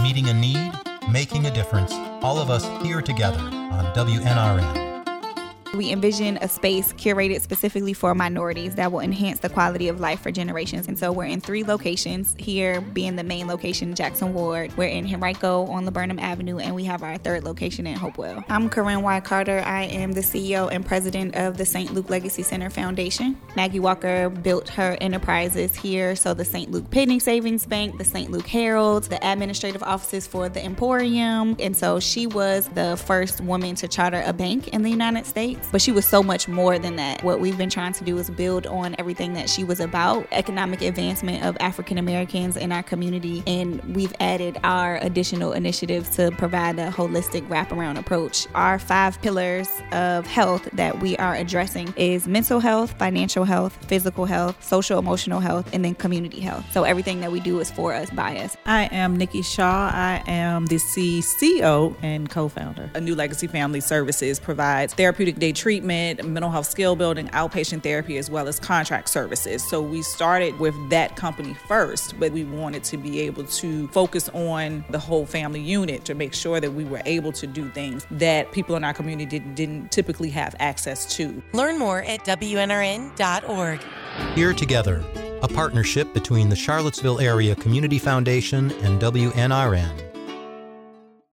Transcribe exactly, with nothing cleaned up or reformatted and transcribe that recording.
Meeting a need, making a difference, all of us here together on W N R N. We envision a space curated specifically for minorities that will enhance the quality of life for generations. And so we're in three locations, here being the main location, Jackson Ward. We're in Henrico on Laburnum Avenue, and we have our third location in Hopewell. I'm Corinne Y. Carter. I am the C E O and president of the Saint Luke Legacy Center Foundation. Maggie Walker built her enterprises here, so the Saint Luke Penny Savings Bank, the Saint Luke Herald, the administrative offices for the Emporium. And so she was the first woman to charter a bank in the United States. But she was so much more than that. What we've been trying to do is build on everything that she was about, economic advancement of African Americans in our community, and we've added our additional initiatives to provide a holistic wraparound approach. Our five pillars of health that we are addressing is mental health, financial health, physical health, social emotional health, and then community health. So everything that we do is for us, by us. I am Nikki Shaw. I am the C C O and co-founder. A New Legacy Family Services provides therapeutic day treatment, mental health skill building, outpatient therapy, as well as contract services. So we started with that company first, but we wanted to be able to focus on the whole family unit to make sure that we were able to do things that people in our community didn't, didn't typically have access to. Learn more at W N R N dot org. Here Together, a partnership between the Charlottesville Area Community Foundation and W N R N.